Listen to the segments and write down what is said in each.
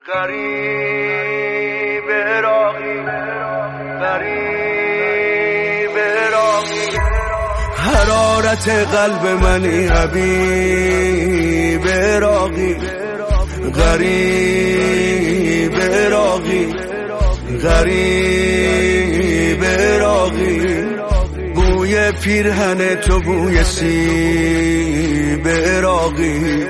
غریب عراقی، غریب عراقی، حرارت قلب منی حبیب عراقی، غریب عراقی، غریب عراقی، بوی پیرهن تو بوی سیب عراقی،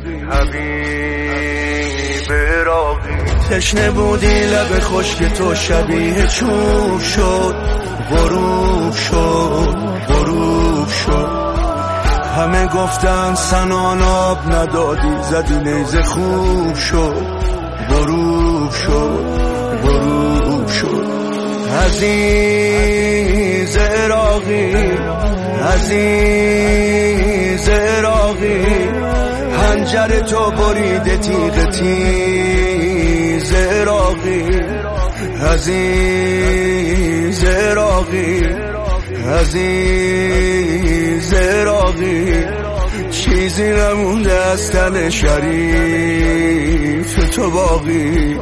حبیب عراقی، تشنه بودی لب خشک تو شبیه چوب شد، غروب شد، غروب شد، همه گفتن سنان آب ندادی زدی نیزه خوب شد، غروب شد، غروب شد، عزیز عراقی، عزیز عراقی، حنجر تو بریده تیغ تیز عراقی، عزیز عراقی، عزیز عراقی، چیزی نمونده از تن شریف تو باقی،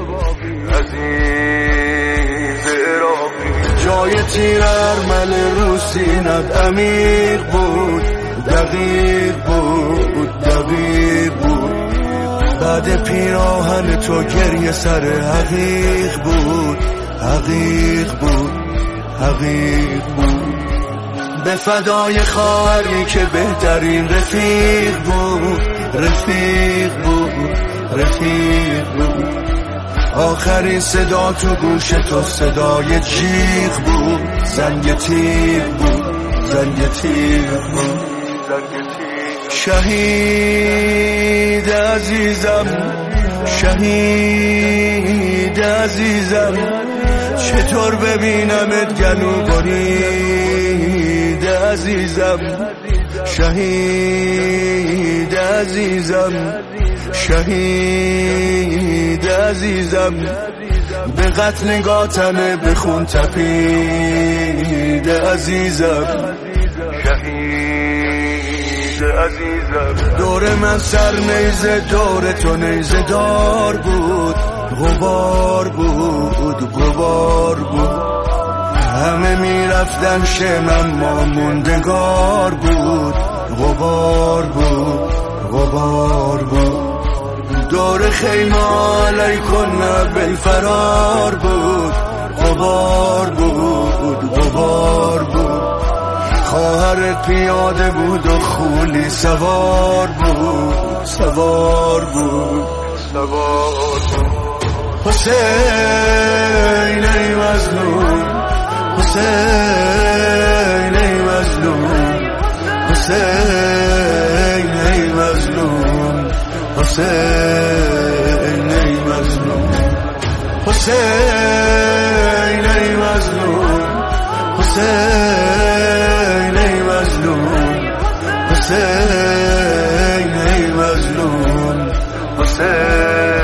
عزیز عراقی، جای تیر ارمل رو سینت عمیق بود، دقیق بود، دقیق بود، بعد پیراهن تو گریه سر حقیق بود، حقیق بود، حقیق بود، به فدای خواهری که بهترین رفیق بود، رفیق بود، رفیق بود، آخرین صدا تو گوش تو صدای جیغ بود، زنگ تیغ بود، زنگ تیغ بود، شهید عزیزم، شهید عزیزم، چطور ببینمت گلو برید عزیزم، شهید عزیزم، شهید عزیزم، به قتل گاتمه بخون تپید عزیزم، شهید عزیزم، دور من سر نیزه دور تو نیزه دار بود، غبار بود، غبار بود، همه میرفتن شمم ما موندگار بود، غبار بود، غبار بود، دور خیمه علیکن بالفرار بود، غبار بود، غبار بود، خواهرت پیاده بود و خولی سوار بود، سوار بود، سوار بود، حسین ای مظلوم، حسین ای مظلوم، حسین ای مظلوم، حسین ای مظلوم، حسین ای مظلوم، حسین ای مظلوم، حسین ای مظلوم، حسین